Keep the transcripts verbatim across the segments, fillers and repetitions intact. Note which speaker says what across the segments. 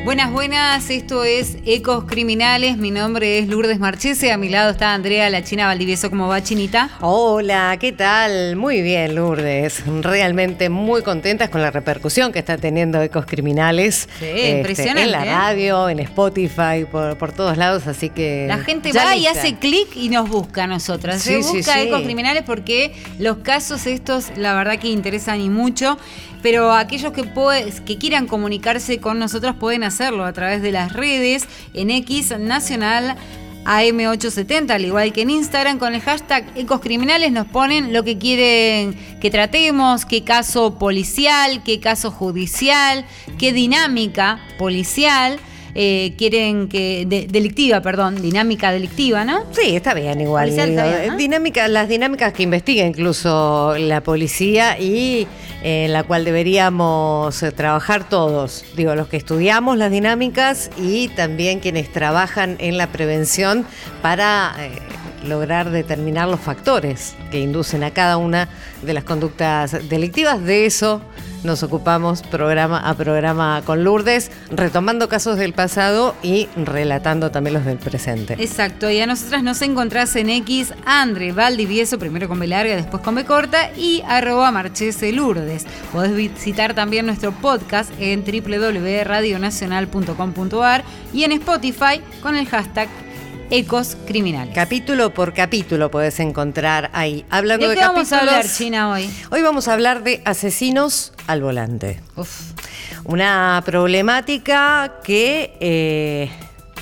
Speaker 1: Buenas, buenas, esto es Ecos Criminales, mi nombre es Lourdes Marchese, a mi lado está Andrea La China Valdivieso. ¿Cómo va, Chinita?
Speaker 2: Hola, ¿qué tal? Muy bien, Lourdes, realmente muy contentas con la repercusión que está teniendo Ecos Criminales.
Speaker 1: Sí, este, impresionante.
Speaker 2: En la radio, en Spotify, por, por todos lados, así que...
Speaker 1: La gente va y hace clic y nos busca a nosotras, se
Speaker 2: sí,
Speaker 1: busca
Speaker 2: sí, sí.
Speaker 1: Ecos Criminales porque los casos estos, la verdad que interesan y mucho. Pero aquellos que, puede, que quieran comunicarse con nosotros pueden hacerlo a través de las redes, en X Nacional A M ochocientos setenta, al igual que en Instagram, con el hashtag Ecos Criminales nos ponen lo que quieren que tratemos, qué caso policial, qué caso judicial, qué dinámica policial. Eh, quieren que de, delictiva, perdón, dinámica delictiva, ¿no?
Speaker 2: Sí, está bien igual.
Speaker 1: Policial
Speaker 2: Digo,
Speaker 1: está bien, ¿no?
Speaker 2: Dinámica, las dinámicas que investiga incluso la policía y eh, en la cual deberíamos eh, trabajar todos. Digo, los que estudiamos las dinámicas y también quienes trabajan en la prevención para eh, lograr determinar los factores que inducen a cada una de las conductas delictivas. De eso nos ocupamos programa a programa con Lourdes, retomando casos del pasado y relatando también los del presente.
Speaker 1: Exacto, y a nosotras nos encontrás en X, Andre Valdivieso, primero con B larga, después con B corta, y arroba Marchese Lourdes. Podés visitar también nuestro podcast en doble u doble u doble u punto radio nacional punto com punto a r y en Spotify con el hashtag Ecos Criminales.
Speaker 2: Capítulo por capítulo podés encontrar ahí. Hablando
Speaker 1: ¿De
Speaker 2: de,
Speaker 1: qué vamos
Speaker 2: capítulos,
Speaker 1: a hablar, China, hoy?
Speaker 2: Hoy vamos a hablar de asesinos al volante.
Speaker 1: Uf.
Speaker 2: Una problemática que eh,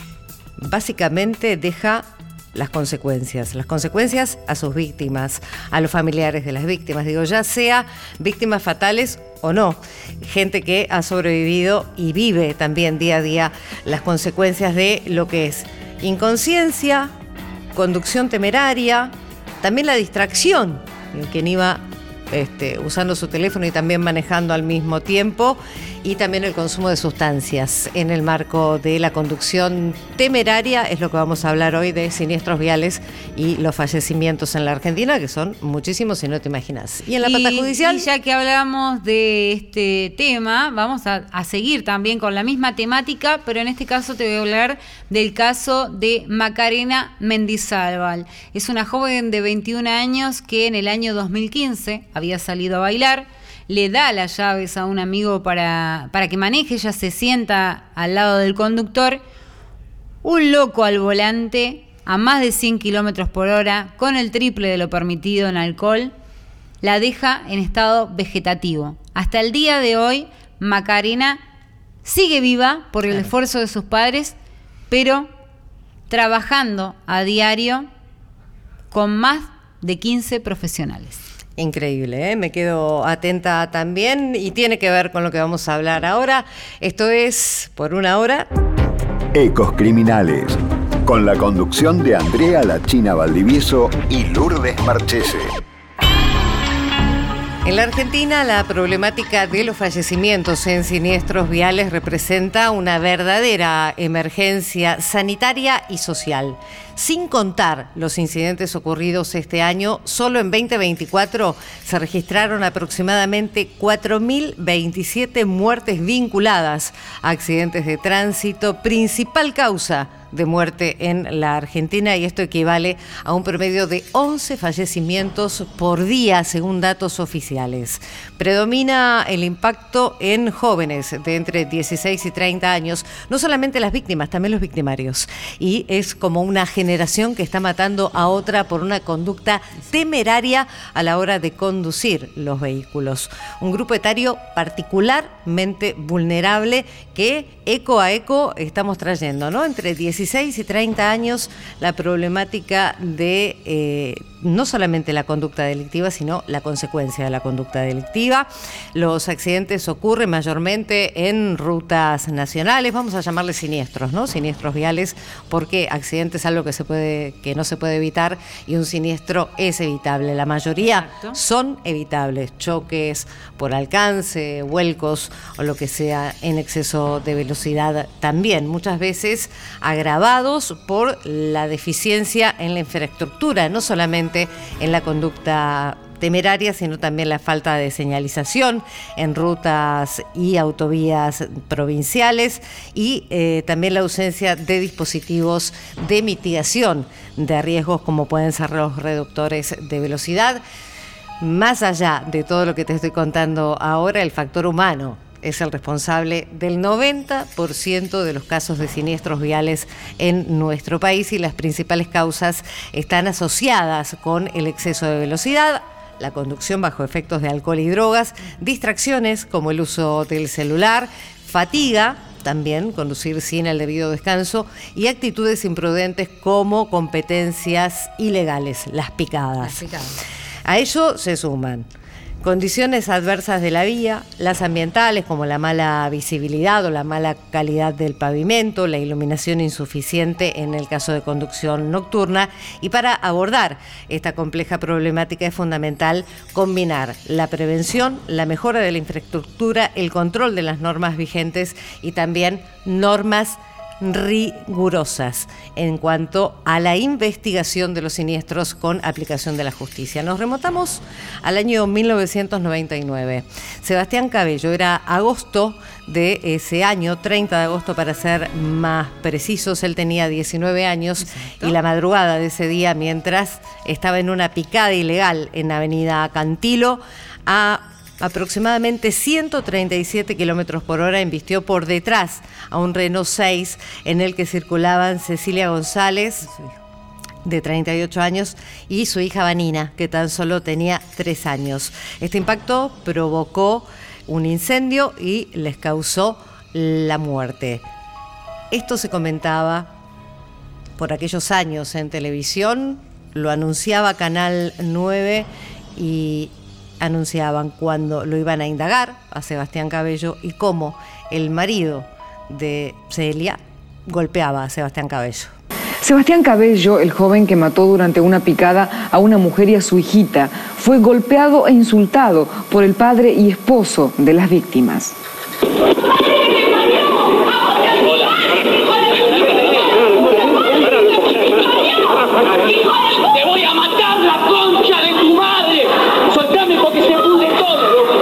Speaker 2: básicamente deja las consecuencias, las consecuencias a sus víctimas, a los familiares de las víctimas, digo, ya sea víctimas fatales o no, gente que ha sobrevivido y vive también día a día las consecuencias de lo que es inconsciencia, conducción temeraria, también la distracción, quien iba este, usando su teléfono y también manejando al mismo tiempo, y también el consumo de sustancias en el marco de la conducción temeraria. Es lo que vamos a hablar hoy, de siniestros viales y los fallecimientos en la Argentina, que son muchísimos y no te imaginas. Y en la
Speaker 1: y,
Speaker 2: pata judicial...
Speaker 1: Y ya que hablamos de este tema, vamos a, a seguir también con la misma temática, pero en este caso te voy a hablar del caso de Macarena Mendizábal. Es una joven de veintiún años que en el año dos mil quince había salido a bailar, le da las llaves a un amigo para, para que maneje, ella se sienta al lado del conductor, un loco al volante a más de cien kilómetros por hora, con el triple de lo permitido en alcohol, la deja en estado vegetativo. Hasta el día de hoy, Macarena sigue viva por el
Speaker 2: claro.
Speaker 1: esfuerzo de sus padres, pero trabajando a diario con más de quince profesionales.
Speaker 2: Increíble, ¿eh? Me quedo atenta también y tiene que ver con lo que vamos a hablar ahora. Esto es Por una Hora.
Speaker 3: Ecos Criminales, con la conducción de Andrea La China Valdivieso y Lourdes Marchese.
Speaker 2: En la Argentina, la problemática de los fallecimientos en siniestros viales representa una verdadera emergencia sanitaria y social. Sin contar los incidentes ocurridos este año, solo en veinte veinticuatro se registraron aproximadamente cuatro mil veintisiete muertes vinculadas a accidentes de tránsito, principal causa de muerte en la Argentina, y esto equivale a un promedio de once fallecimientos por día, según datos oficiales. Predomina el impacto en jóvenes de entre dieciséis y treinta años, no solamente las víctimas, también los victimarios, y es como una generación que está matando a otra por una conducta temeraria a la hora de conducir los vehículos. Un grupo etario particularmente vulnerable que eco a eco estamos trayendo, ¿no? Entre dieciséis y treinta años, la problemática de eh, no solamente la conducta delictiva, sino la consecuencia de la conducta delictiva. Los accidentes ocurren mayormente en rutas nacionales, vamos a llamarles siniestros, ¿no? Siniestros viales, porque accidente es algo que se puede, que no se puede evitar, y un siniestro es evitable. La mayoría
Speaker 1: Exacto.
Speaker 2: son evitables, choques por alcance, vuelcos o lo que sea en exceso de velocidad también, muchas veces agravados por la deficiencia en la infraestructura, no solamente en la conducta temeraria, sino también la falta de señalización en rutas y autovías provinciales y eh, también la ausencia de dispositivos de mitigación de riesgos como pueden ser los reductores de velocidad. Más allá de todo lo que te estoy contando ahora, el factor humano es el responsable del noventa por ciento de los casos de siniestros viales en nuestro país y las principales causas están asociadas con el exceso de velocidad, la conducción bajo efectos de alcohol y drogas, distracciones como el uso del celular, fatiga, también conducir sin el debido descanso y actitudes imprudentes como competencias ilegales, las picadas.
Speaker 1: Las picadas.
Speaker 2: A ello se suman condiciones adversas de la vía, las ambientales como la mala visibilidad o la mala calidad del pavimento, la iluminación insuficiente en el caso de conducción nocturna. Y para abordar esta compleja problemática es fundamental combinar la prevención, la mejora de la infraestructura, el control de las normas vigentes y también normas rigurosas en cuanto a la investigación de los siniestros con aplicación de la justicia. Nos remontamos al año mil novecientos noventa y nueve. Sebastián Cabello, era agosto de ese año, treinta de agosto para ser más precisos, él tenía diecinueve años. Exacto. Y la madrugada de ese día, mientras estaba en una picada ilegal en Avenida Cantilo, a aproximadamente ciento treinta y siete kilómetros por hora, embistió por detrás a un Renault seis en el que circulaban Cecilia González, de treinta y ocho años, y su hija Vanina, que tan solo tenía tres años. Este impacto provocó un incendio y les causó la muerte. Esto se comentaba por aquellos años en televisión, lo anunciaba Canal nueve y anunciaban cuando lo iban a indagar a Sebastián Cabello y cómo el marido de Celia golpeaba a Sebastián Cabello.
Speaker 4: Sebastián Cabello, el joven que mató durante una picada a una mujer y a su hijita, fue golpeado e insultado por el padre y esposo de las víctimas.
Speaker 5: ¡Te voy a matar, la concha de tu madre! ¡Soltame porque se pudre todo!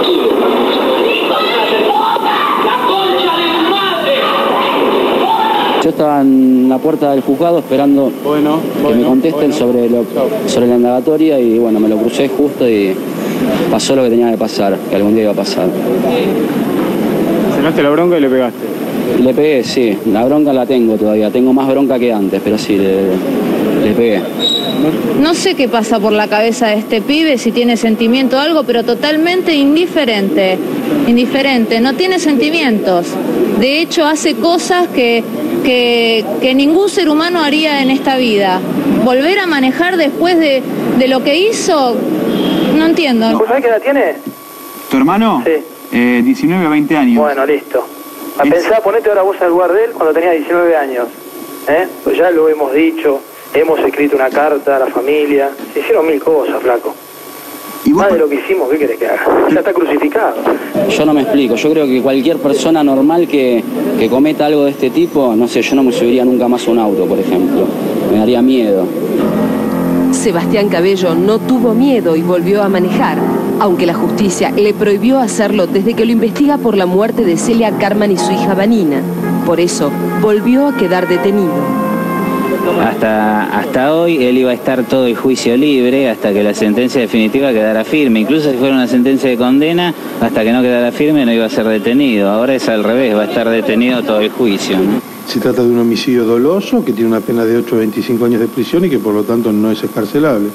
Speaker 5: ¡La concha de tu madre!
Speaker 6: Yo estaba en la puerta del juzgado esperando bueno, que bueno, me contesten bueno. sobre, lo, sobre la indagatoria y bueno, me lo crucé justo y pasó lo que tenía que pasar, que algún día iba a pasar.
Speaker 7: ¿Cenaste la bronca y le pegaste?
Speaker 6: Le pegué, sí. La bronca la tengo todavía. Tengo más bronca que antes, pero sí, le, le pegué.
Speaker 8: No sé qué pasa por la cabeza de este pibe, si tiene sentimiento o algo, pero totalmente indiferente. Indiferente, no tiene sentimientos. De hecho, hace cosas que, que, que ningún ser humano haría en esta vida. Volver a manejar después de, de lo que hizo, no entiendo.
Speaker 9: ¿Vos sabés qué edad tiene?
Speaker 7: ¿Tu hermano?
Speaker 9: Sí.
Speaker 7: Eh, diecinueve a veinte años.
Speaker 9: Bueno, listo. A es... pensar, ponete ahora vos al lugar de él cuando tenía diecinueve años. ¿Eh? Pues ya lo hemos dicho. Hemos escrito una carta a la familia. Se hicieron mil cosas, flaco. ¿Y vos? Más de lo que hicimos, ¿qué querés que haga? Ya está crucificado.
Speaker 6: Yo no me explico. Yo creo que cualquier persona normal que, que cometa algo de este tipo, no sé, yo no me subiría nunca más a un auto, por ejemplo. Me daría miedo.
Speaker 10: Sebastián Cabello no tuvo miedo y volvió a manejar, aunque la justicia le prohibió hacerlo desde que lo investiga por la muerte de Celia Carman y su hija Vanina. Por eso, volvió a quedar detenido.
Speaker 11: Hasta, hasta hoy él iba a estar todo el juicio libre hasta que la sentencia definitiva quedara firme. Incluso si fuera una sentencia de condena, hasta que no quedara firme no iba a ser detenido. Ahora es al revés, va a estar detenido todo el juicio, ¿no?
Speaker 12: Se trata de un homicidio doloso que tiene una pena de ocho a veinticinco años de prisión y que por lo tanto no es excarcelable.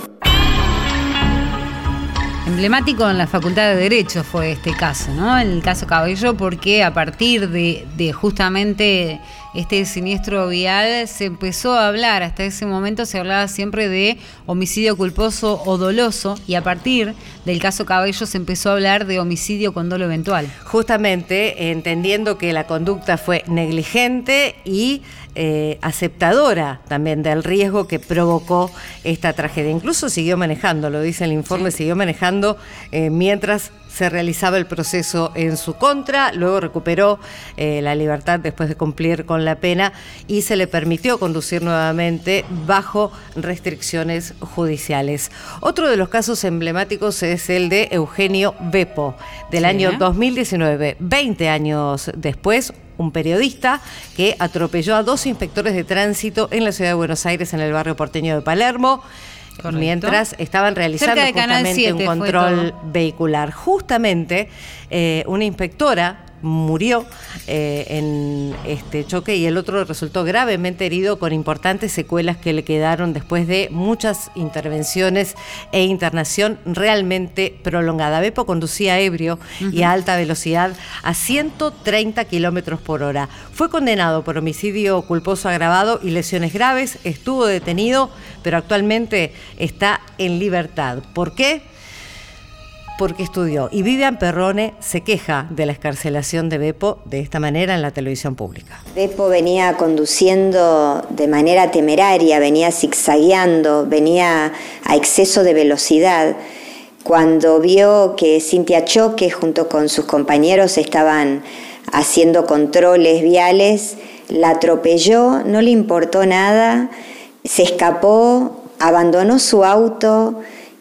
Speaker 1: Emblemático en la Facultad de Derecho fue este caso, ¿no? El caso Cabello, porque a partir de, de justamente este siniestro vial se empezó a hablar, hasta ese momento se hablaba siempre de homicidio culposo o doloso, y a partir del caso Cabello se empezó a hablar de homicidio con dolo eventual.
Speaker 2: Justamente entendiendo que la conducta fue negligente y eh, aceptadora también del riesgo que provocó esta tragedia. Incluso siguió manejando, lo dice el informe, sí. siguió manejando eh, mientras se realizaba el proceso en su contra, luego recuperó eh, la libertad después de cumplir con la pena y se le permitió conducir nuevamente bajo restricciones judiciales. Otro de los casos emblemáticos es el de Eugenio Beppo, del sí, año dos mil diecinueve, veinte años después. Un periodista que atropelló a dos inspectores de tránsito en la ciudad de Buenos Aires, en el barrio porteño de Palermo. Correcto. Mientras estaban realizando justamente un control vehicular. Justamente eh, una inspectora murió eh, en este choque y el otro resultó gravemente herido con importantes secuelas que le quedaron después de muchas intervenciones e internación realmente prolongada. Beppo conducía ebrio uh-huh. y a alta velocidad a ciento treinta kilómetros por hora. Fue condenado por homicidio culposo agravado y lesiones graves, estuvo detenido, pero actualmente está en libertad. ¿Por qué? Porque estudió. Y Vivian Perrone se queja de la excarcelación de Beppo de esta manera en la televisión pública.
Speaker 13: Beppo venía conduciendo de manera temeraria, venía zigzagueando, venía a exceso de velocidad. Cuando vio que Cintia Choque junto con sus compañeros estaban haciendo controles viales, la atropelló, no le importó nada, se escapó, abandonó su auto,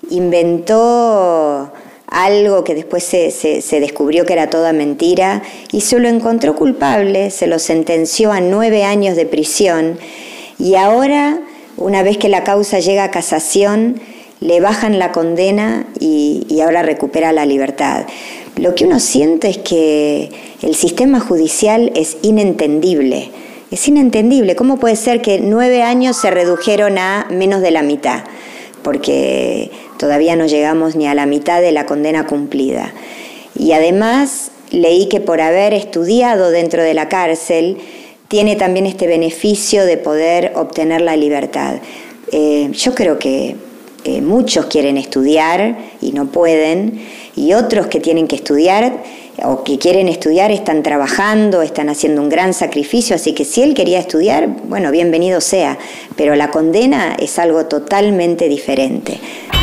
Speaker 13: inventó algo que después se, se, se descubrió que era toda mentira y se lo encontró culpable, se lo sentenció a nueve años de prisión y ahora, una vez que la causa llega a casación, le bajan la condena y, y ahora recupera la libertad. Lo que uno siente es que el sistema judicial es inentendible, es inentendible. ¿Cómo puede ser que nueve años se redujeron a menos de la mitad? Porque todavía no llegamos ni a la mitad de la condena cumplida. Y además leí que por haber estudiado dentro de la cárcel, tiene también este beneficio de poder obtener la libertad. Eh, yo creo que eh, muchos quieren estudiar y no pueden, y otros que tienen que estudiar o que quieren estudiar están trabajando, están haciendo un gran sacrificio, así que si él quería estudiar, bueno, bienvenido sea, pero la condena es algo totalmente diferente.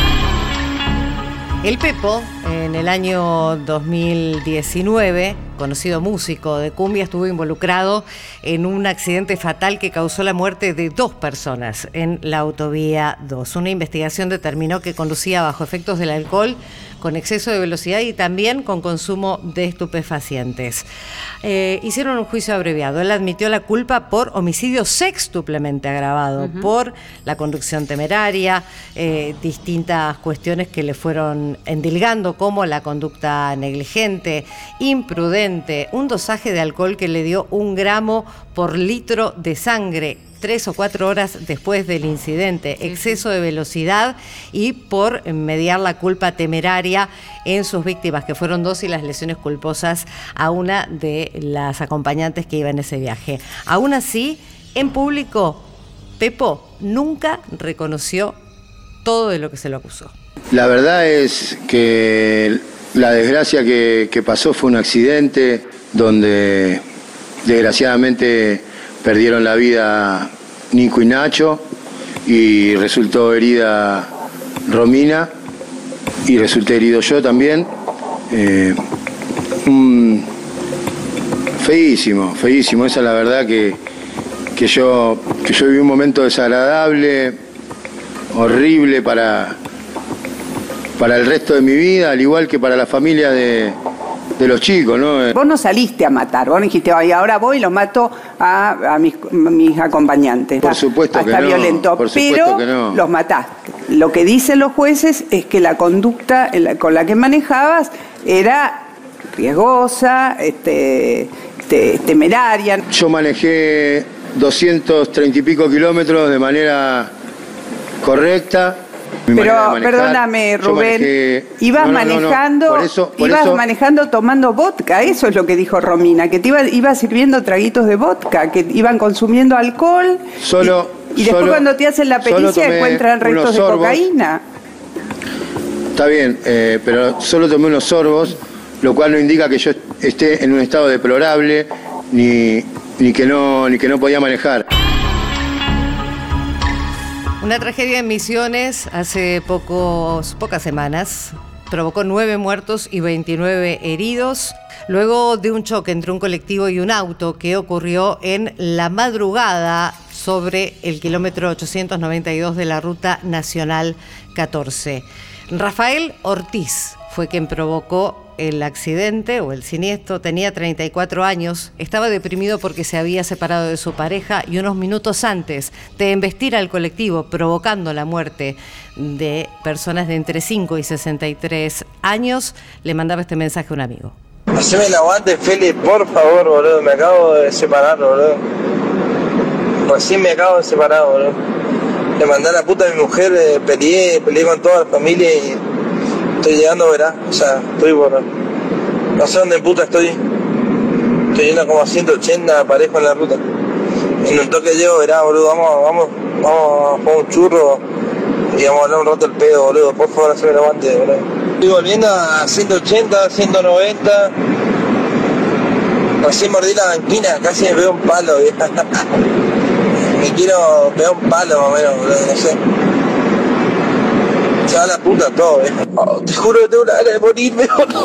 Speaker 2: El Pepo, en el año dos mil diecinueve, conocido músico de cumbia, estuvo involucrado en un accidente fatal que causó la muerte de dos personas en la autovía dos. Una investigación determinó que conducía bajo efectos del alcohol, con exceso de velocidad y también con consumo de estupefacientes. Eh, hicieron un juicio abreviado. Él admitió la culpa por homicidio sextuplemente agravado, uh-huh. por la conducción temeraria, eh, distintas cuestiones que le fueron endilgando, como la conducta negligente, imprudente, un dosaje de alcohol que le dio un gramo por litro de sangre, tres o cuatro horas después del incidente, exceso de velocidad y por mediar la culpa temeraria en sus víctimas, que fueron dos, y las lesiones culposas a una de las acompañantes que iba en ese viaje. Aún así, en público, Pepo nunca reconoció todo de lo que se lo acusó.
Speaker 14: La verdad es que la desgracia que, que pasó fue un accidente donde desgraciadamente perdieron la vida Nico y Nacho y resultó herida Romina y resulté herido yo también. Eh, un, feísimo, feísimo. Esa es la verdad que, que, yo, que yo viví un momento desagradable, horrible para, para el resto de mi vida, al igual que para la familia de... de los chicos, ¿no?
Speaker 15: Vos no saliste a matar, vos no dijiste, ay, ahora voy y los mato a, a mis, mis acompañantes.
Speaker 14: Por supuesto que no.
Speaker 15: Violento,
Speaker 14: por supuesto
Speaker 15: pero
Speaker 14: que no.
Speaker 15: Los mataste. Lo que dicen los jueces es que la conducta con la que manejabas era riesgosa, este, este, temeraria.
Speaker 14: Yo manejé doscientos treinta y pico kilómetros de manera correcta.
Speaker 15: Pero perdóname, Rubén, manejé... ibas no, no, manejando, no, no. Por eso, por ibas eso... manejando tomando vodka, eso es lo que dijo Romina, que te iba, iba sirviendo traguitos de vodka, que iban consumiendo alcohol.
Speaker 14: Solo,
Speaker 15: y, y después
Speaker 14: solo,
Speaker 15: cuando te hacen la pericia encuentran restos de cocaína.
Speaker 14: Está bien, eh, pero solo tomé unos sorbos, lo cual no indica que yo esté en un estado deplorable ni, ni que no, ni que no podía manejar.
Speaker 2: Una tragedia en Misiones hace pocos, pocas semanas. provocó nueve muertos y veintinueve heridos, luego de un choque entre un colectivo y un auto que ocurrió en la madrugada sobre el kilómetro ochocientos noventa y dos de la Ruta Nacional catorce. Rafael Ortiz fue quien provocó el accidente o el siniestro. Tenía treinta y cuatro años, estaba deprimido porque se había separado de su pareja y unos minutos antes de embestir al colectivo, provocando la muerte de personas de entre cinco y sesenta y tres años, le mandaba este mensaje a un amigo.
Speaker 16: Haceme el aguante, Feli, por favor, boludo, me acabo de separar, boludo. Recién me acabo de separar, boludo. Le mandé a la puta a mi mujer, eh, peleé, peleé con toda la familia y estoy llegando, verás, o sea, estoy por... No sé dónde puta estoy. Estoy yendo como a ciento ochenta parejo en la ruta. En un toque llego, verás, boludo, vamos, vamos, vamos a jugar un churro y vamos a hablar un rato el pedo, boludo. Por favor, haceme el aguante, boludo. Estoy volviendo a ciento ochenta, ciento noventa. Recién mordí la banquina, casi me pego un palo, vieja. Me quiero pegar un palo más o menos, boludo, no sé. Se va a la puta todo, vieja. Oh, te juro que tengo una gana de morirme, boludo.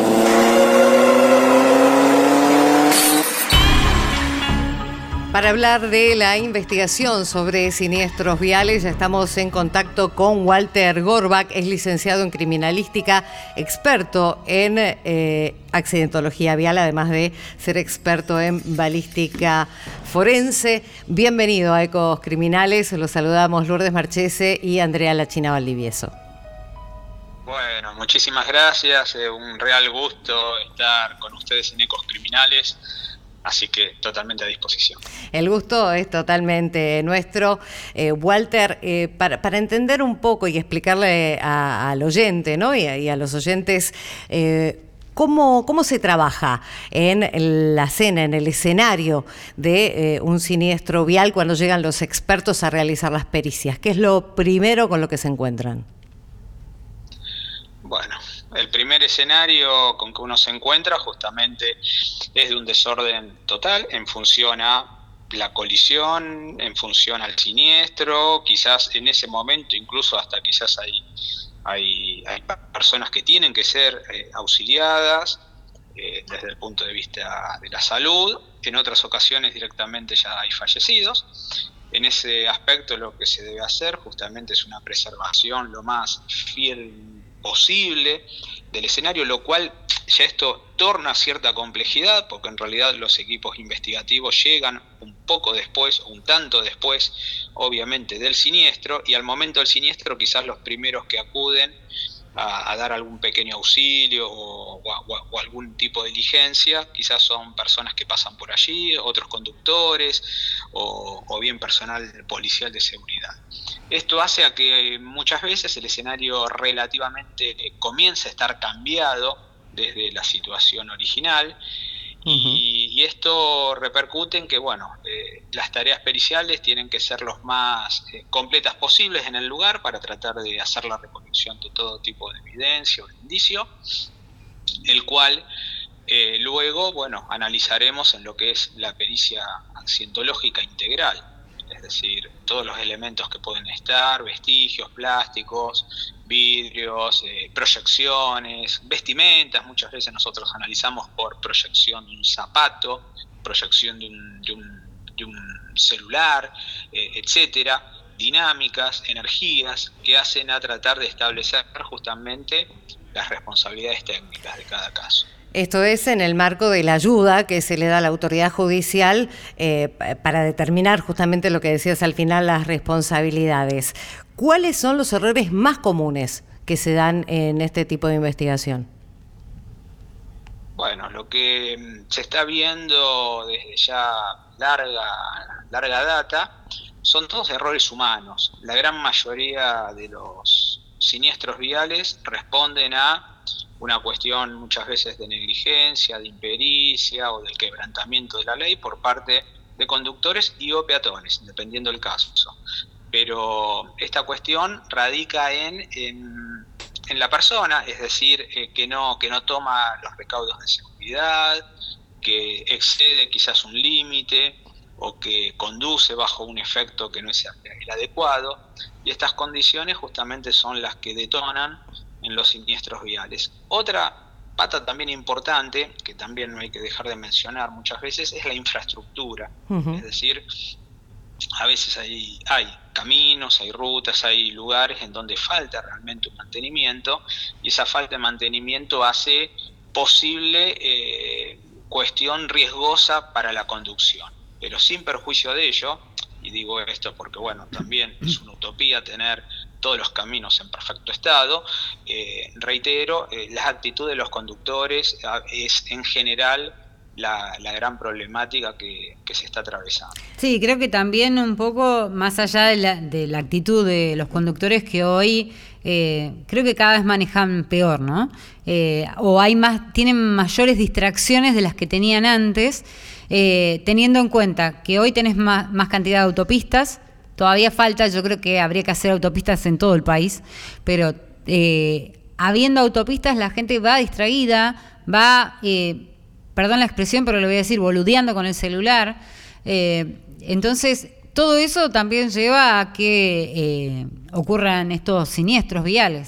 Speaker 2: Para hablar de la investigación sobre siniestros viales, ya estamos en contacto con Walter Gorbach, es licenciado en criminalística, experto en eh, accidentología vial, además de ser experto en balística forense. Bienvenido a Ecos Criminales, los saludamos Lourdes Marchese y Andrea La China Valdivieso.
Speaker 17: Bueno, muchísimas gracias, es un real gusto estar con ustedes en Ecos Criminales. Así que totalmente a disposición.
Speaker 2: El gusto es totalmente nuestro. Eh, Walter, eh, para, para entender un poco y explicarle a, al oyente, ¿no? y, a, y a los oyentes, eh, ¿cómo, ¿cómo se trabaja en la escena, en el escenario de eh, un siniestro vial cuando llegan los expertos a realizar las pericias? ¿Qué es lo primero con lo que se encuentran?
Speaker 17: Bueno, el primer escenario con que uno se encuentra justamente es de un desorden total en función a la colisión, en función al siniestro, quizás en ese momento incluso hasta quizás hay, hay, hay personas que tienen que ser eh, auxiliadas eh, desde el punto de vista de la salud, en otras ocasiones directamente ya hay fallecidos. En ese aspecto lo que se debe hacer justamente es una preservación lo más fiel posible del escenario, lo cual ya esto torna cierta complejidad, porque en realidad los equipos investigativos llegan un poco después, un tanto después, obviamente, del siniestro, y al momento del siniestro quizás los primeros que acuden a, a dar algún pequeño auxilio o, o, o algún tipo de diligencia, quizás son personas que pasan por allí, otros conductores o, o bien personal policial de seguridad. Esto hace a que muchas veces el escenario relativamente comience a estar cambiado desde la situación original. Y, y esto repercute en que, bueno, eh, las tareas periciales tienen que ser los más eh, completas posibles en el lugar para tratar de hacer la recolección de todo tipo de evidencia o de indicio, el cual eh, luego, bueno, analizaremos en lo que es la pericia accidentológica integral, es decir, todos los elementos que pueden estar, vestigios, plásticos, vidrios, eh, proyecciones, vestimentas. Muchas veces nosotros analizamos por proyección de un zapato, proyección de un, de un, de un celular, eh, etcétera, dinámicas, energías que hacen a tratar de establecer justamente las responsabilidades técnicas de cada caso.
Speaker 2: Esto es en el marco de la ayuda que se le da a la autoridad judicial eh, para determinar justamente lo que decías al final, las responsabilidades. ¿Cuáles son los errores más comunes que se dan en este tipo de investigación?
Speaker 17: Bueno, lo que se está viendo desde ya larga, larga data son todos errores humanos. La gran mayoría de los siniestros viales responden a una cuestión muchas veces de negligencia, de impericia o del quebrantamiento de la ley por parte de conductores y o peatones, dependiendo del caso. Pero esta cuestión radica en, en, en la persona, es decir, eh, que, no, que no toma los recaudos de seguridad, que excede quizás un límite o que conduce bajo un efecto que no es el adecuado, y estas condiciones justamente son las que detonan en los siniestros viales. Otra pata también importante, que también no hay que dejar de mencionar muchas veces, es la infraestructura. Uh-huh. Es decir, a veces hay, hay caminos, hay rutas, hay lugares en donde falta realmente un mantenimiento, y esa falta de mantenimiento hace posible eh, cuestión riesgosa para la conducción. Pero sin perjuicio de ello, y digo esto porque bueno, también es una utopía tener todos los caminos en perfecto estado, eh, reitero, eh, la actitud de los conductores es en general la, la gran problemática que, que se está atravesando.
Speaker 1: Sí, creo que también un poco más allá de la, de la actitud de los conductores que hoy eh, creo que cada vez manejan peor, ¿no? Eh, o hay más, tienen mayores distracciones de las que tenían antes, eh, teniendo en cuenta que hoy tenés más, más cantidad de autopistas. Todavía falta, yo creo que habría que hacer autopistas en todo el país, pero eh, habiendo autopistas la gente va distraída, va, eh, perdón la expresión, pero lo voy a decir, boludeando con el celular. Eh, entonces, todo eso también lleva a que eh, ocurran estos siniestros viales.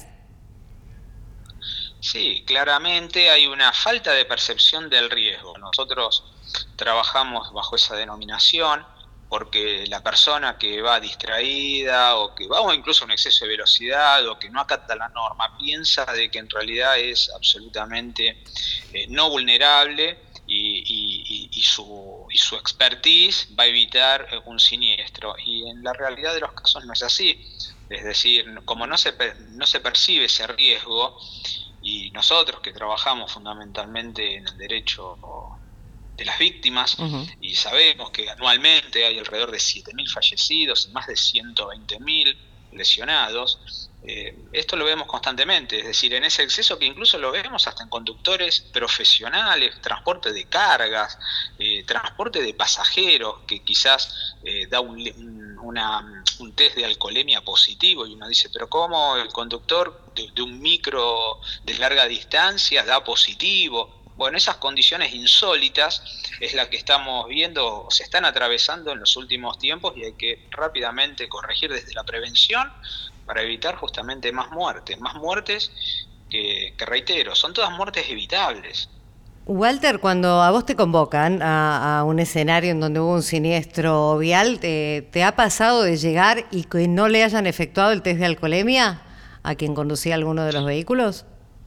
Speaker 17: Sí, claramente hay una falta de percepción del riesgo. Nosotros trabajamos bajo esa denominación, porque la persona que va distraída o que va o incluso un exceso de velocidad o que no acata la norma piensa de que en realidad es absolutamente eh, no vulnerable y, y, y, su, y su expertise va a evitar un siniestro, y en la realidad de los casos no es así. Es decir, como no se, no se percibe ese riesgo, y nosotros que trabajamos fundamentalmente en el derecho de las víctimas, uh-huh. y sabemos que anualmente hay alrededor de siete mil fallecidos y más de ciento veinte mil lesionados, eh, esto lo vemos constantemente, es decir, en ese exceso que incluso lo vemos hasta en conductores profesionales, transporte de cargas, eh, transporte de pasajeros, que quizás eh, da un, un, una, un test de alcoholemia positivo, y uno dice, pero ¿cómo el conductor de, de un micro de larga distancia da positivo? Bueno, esas condiciones insólitas es la que estamos viendo, se están atravesando en los últimos tiempos, y hay que rápidamente corregir desde la prevención para evitar justamente más muertes, más muertes que, que reitero, son todas muertes evitables.
Speaker 2: Walter, cuando a vos te convocan a, a un escenario en donde hubo un siniestro vial, ¿te, te ha pasado de llegar y que no le hayan efectuado el test de alcoholemia a quien conducía alguno de los vehículos?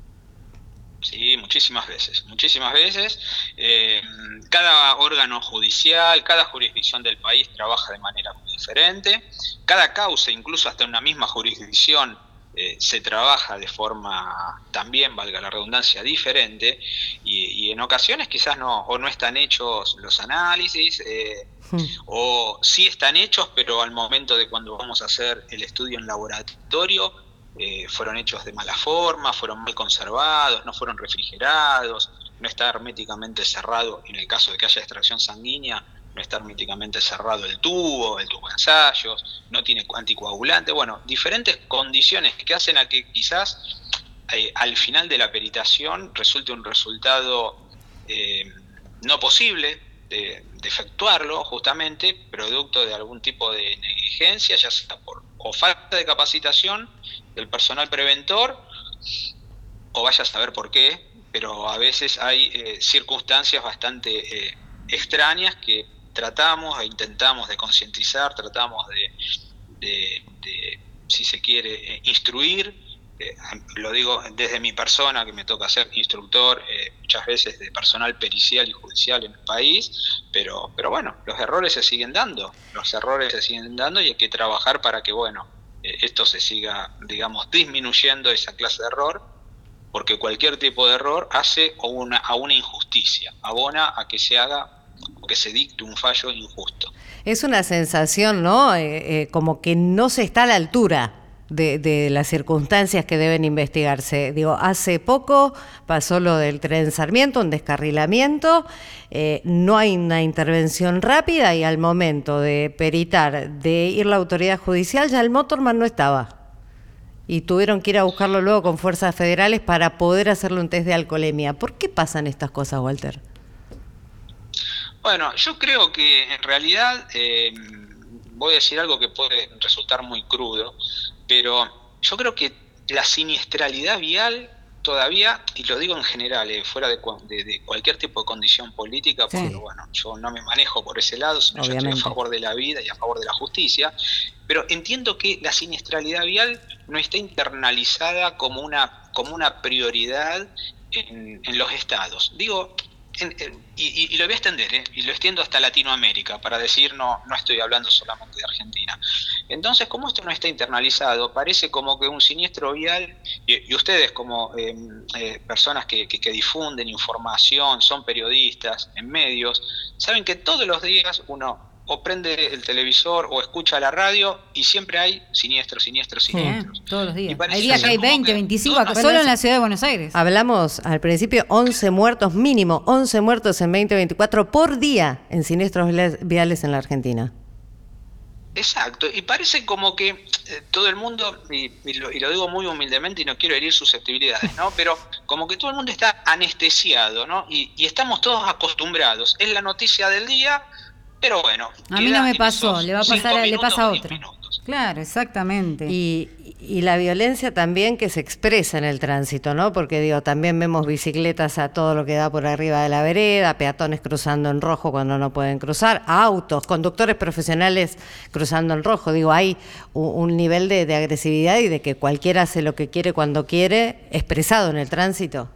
Speaker 17: Sí, muchísimas veces, muchísimas veces. Eh, cada órgano judicial, cada jurisdicción del país trabaja de manera muy diferente. Cada causa, incluso hasta en una misma jurisdicción, eh, se trabaja de forma también, valga la redundancia, diferente. Y, y en ocasiones quizás no, o no están hechos los análisis, eh, hmm. o sí están hechos, pero al momento de cuando vamos a hacer el estudio en laboratorio, Eh, fueron hechos de mala forma, fueron mal conservados, no fueron refrigerados, no está herméticamente cerrado, en el caso de que haya extracción sanguínea, no está herméticamente cerrado el tubo, el tubo de ensayos, no tiene anticoagulante, bueno, diferentes condiciones que hacen a que quizás eh, al final de la peritación resulte un resultado eh, no posible de, de efectuarlo, justamente producto de algún tipo de negligencia, ya sea por o falta de capacitación del personal preventor, o vaya a saber por qué, pero a veces hay eh, circunstancias bastante eh, extrañas que tratamos e intentamos de concientizar, tratamos de, de, de si se quiere, eh, instruir, eh, lo digo desde mi persona, que me toca ser instructor eh, muchas veces de personal pericial y judicial en el país, pero, pero bueno, los errores se siguen dando, los errores se siguen dando y hay que trabajar para que, bueno, eh, esto se siga, digamos, disminuyendo esa clase de error, porque cualquier tipo de error hace a una, a una injusticia, abona a que se haga o que se dicte un fallo injusto.
Speaker 2: Es una sensación, ¿no? Eh, eh, como que no se está a la altura de, de las circunstancias que deben investigarse. Digo, hace poco pasó lo del tren Sarmiento, un descarrilamiento, eh, no hay una intervención rápida y al momento de peritar, de ir la autoridad judicial, ya el motorman no estaba. Y tuvieron que ir a buscarlo luego con fuerzas federales para poder hacerle un test de alcoholemia. ¿Por qué pasan estas cosas, Walter?
Speaker 17: Bueno, yo creo que en realidad, eh, voy a decir algo que puede resultar muy crudo, pero yo creo que la siniestralidad vial todavía, y lo digo en general, eh, fuera de, de, de cualquier tipo de condición política, porque sí. bueno, yo no me manejo por ese lado, sino yo estoy a favor de la vida y a favor de la justicia, pero entiendo que la siniestralidad vial no está internalizada como una, como una prioridad en, en los estados. Digo, en, en, y, y lo voy a extender, ¿eh? y lo extiendo hasta Latinoamérica, para decir, no, no estoy hablando solamente de Argentina. Entonces, como esto no está internalizado, parece como que un siniestro vial, y, y ustedes como eh, eh, personas que, que, que difunden información, son periodistas en medios, saben que todos los días uno o prende el televisor o escucha la radio y siempre hay siniestros, siniestros, siniestros.
Speaker 1: Sí, todos los días. Hay días que hay veinte, veinticinco, acá, solo en la ciudad de Buenos Aires.
Speaker 2: Hablamos al principio, once muertos mínimo, once muertos en veinte veinticuatro por día en siniestros viales en la Argentina.
Speaker 17: Exacto, y parece como que eh, todo el mundo, y, y, lo, y lo digo muy humildemente y no quiero herir susceptibilidades, ¿no? Pero como que todo el mundo está anestesiado, ¿no? Y, y estamos todos acostumbrados. Es la noticia del día. Pero bueno,
Speaker 1: a mí no me pasó, le va a pasar, a, le pasa a otro. Claro, exactamente.
Speaker 2: Y, y la violencia también que se expresa en el tránsito, ¿no? Porque digo, también vemos bicicletas a todo lo que da por arriba de la vereda, peatones cruzando en rojo cuando no pueden cruzar, autos, conductores profesionales cruzando en rojo. Digo, hay un, un nivel de, de agresividad y de que cualquiera hace lo que quiere cuando quiere, expresado en el tránsito.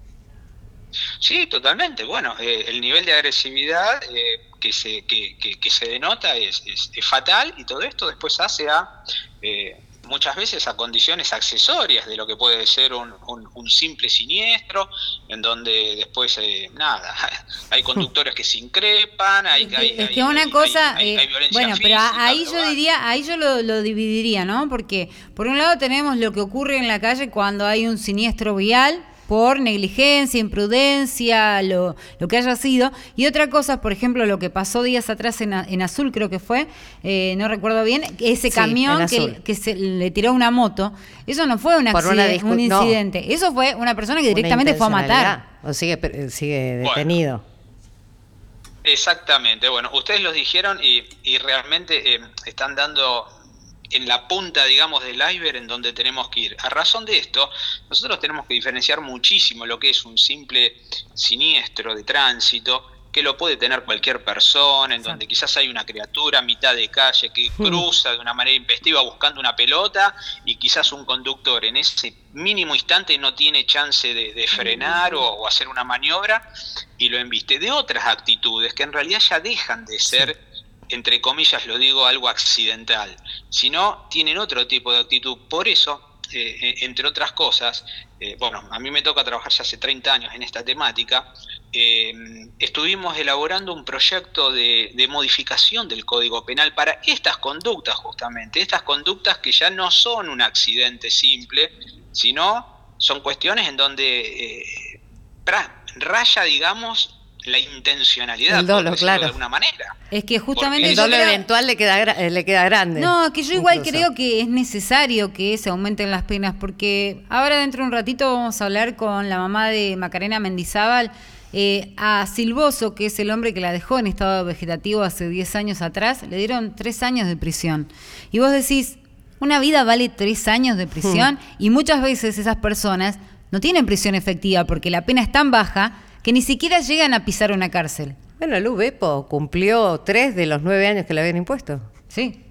Speaker 17: Sí, totalmente. Bueno, eh, el nivel de agresividad eh, que se que, que, que se denota es, es, es fatal, y todo esto después hace a eh, muchas veces a condiciones accesorias de lo que puede ser un, un, un simple siniestro, en donde después eh, nada, hay conductores que se increpan, hay,
Speaker 1: es que,
Speaker 17: hay,
Speaker 1: es que
Speaker 17: hay,
Speaker 1: una
Speaker 17: hay,
Speaker 1: cosa,
Speaker 17: hay, hay, hay
Speaker 1: eh, bueno, pero ahí yo diría, ahí yo lo, lo dividiría, ¿no? Porque por un lado tenemos lo que ocurre en la calle cuando hay un siniestro vial, por negligencia, imprudencia, lo, lo que haya sido. Y otra cosa, por ejemplo, lo que pasó días atrás en, en Azul, creo que fue, eh, no recuerdo bien, ese sí, camión que, que se le tiró una moto, eso no fue un, accidente, una un incidente, no. Eso fue una persona que directamente fue a matar.
Speaker 2: O sigue, sigue detenido.
Speaker 17: Bueno. Exactamente, bueno, ustedes lo dijeron y, y realmente eh, están dando en la punta, digamos, del iceberg en donde tenemos que ir. A razón de esto, nosotros tenemos que diferenciar muchísimo lo que es un simple siniestro de tránsito, que lo puede tener cualquier persona, en donde quizás hay una criatura a mitad de calle que cruza de una manera impestiva buscando una pelota, y quizás un conductor en ese mínimo instante no tiene chance de, de frenar o, o hacer una maniobra y lo embiste. De otras actitudes que en realidad ya dejan de ser, entre comillas lo digo, algo accidental, sino tienen otro tipo de actitud. Por eso, eh, entre otras cosas, eh, bueno, a mí me toca trabajar ya hace treinta años en esta temática, eh, estuvimos elaborando un proyecto de, de modificación del Código Penal para estas conductas justamente, estas conductas que ya no son un accidente simple, sino son cuestiones en donde eh, raya, digamos, la intencionalidad,
Speaker 2: el dolo, claro,
Speaker 17: de alguna manera.
Speaker 1: Es que justamente
Speaker 2: el dolo creo... eventual le queda le queda grande.
Speaker 1: No, es que yo igual incluso creo que es necesario que se aumenten las penas, porque ahora dentro de un ratito vamos a hablar con la mamá de Macarena Mendizábal, eh, a Silvoso, que es el hombre que la dejó en estado vegetativo hace diez años atrás, le dieron tres años de prisión. Y vos decís, una vida vale tres años de prisión, hmm. y muchas veces esas personas no tienen prisión efectiva porque la pena es tan baja que ni siquiera llegan a pisar una cárcel.
Speaker 2: Bueno, Lu Bepo cumplió tres de los nueve años que le habían impuesto.
Speaker 1: Sí.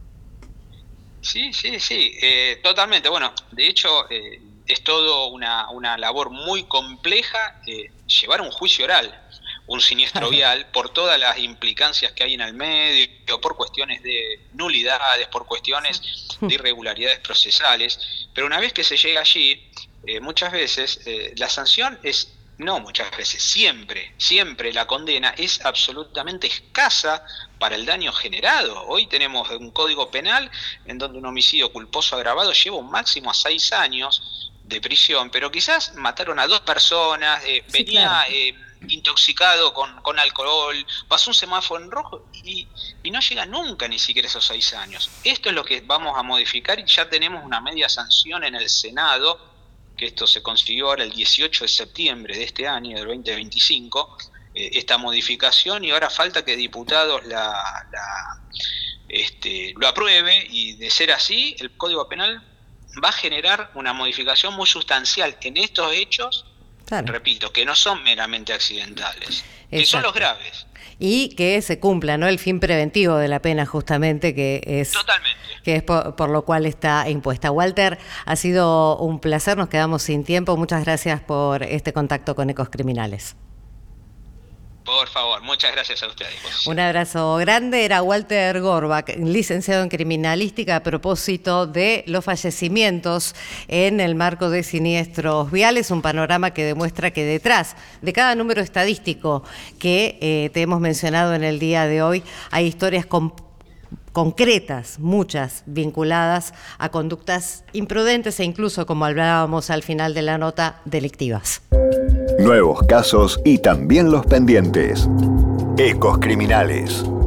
Speaker 17: Sí, sí, sí, eh, totalmente. Bueno, de hecho, eh, es todo una, una labor muy compleja eh, llevar un juicio oral, un siniestro vial, por todas las implicancias que hay en el medio, por cuestiones de nulidades, por cuestiones de irregularidades procesales. Pero una vez que se llega allí, eh, muchas veces eh, la sanción es... No, muchas veces, siempre, siempre la condena es absolutamente escasa para el daño generado. Hoy tenemos un código penal en donde un homicidio culposo agravado lleva un máximo a seis años de prisión, pero quizás mataron a dos personas, eh, sí, venía claro. eh, intoxicado con, con alcohol, pasó un semáforo en rojo y, y no llega nunca ni siquiera esos seis años. Esto es lo que vamos a modificar y ya tenemos una media sanción en el Senado, que esto se consiguió ahora el dieciocho de septiembre de este año, del veinte veinticinco, eh, esta modificación, y ahora falta que diputados la, la, este, lo apruebe, y de ser así, el Código Penal va a generar una modificación muy sustancial en estos hechos, claro. repito, que no son meramente accidentales, Exacto. que son los graves.
Speaker 2: Y que se cumpla, ¿no?, el fin preventivo de la pena, justamente, que es,
Speaker 17: Totalmente.
Speaker 2: Que es por, por lo cual está impuesta. Walter, ha sido un placer, nos quedamos sin tiempo. Muchas gracias por este contacto con Ecos Criminales.
Speaker 17: Por favor, muchas gracias a ustedes.
Speaker 2: Un abrazo grande. Era Walter Gorbach, licenciado en criminalística, a propósito de los fallecimientos en el marco de siniestros viales, un panorama que demuestra que detrás de cada número estadístico que eh, te hemos mencionado en el día de hoy hay historias con concretas, muchas vinculadas a conductas imprudentes e incluso, como hablábamos al final de la nota, delictivas.
Speaker 3: Nuevos casos y también los pendientes. Ecos Criminales.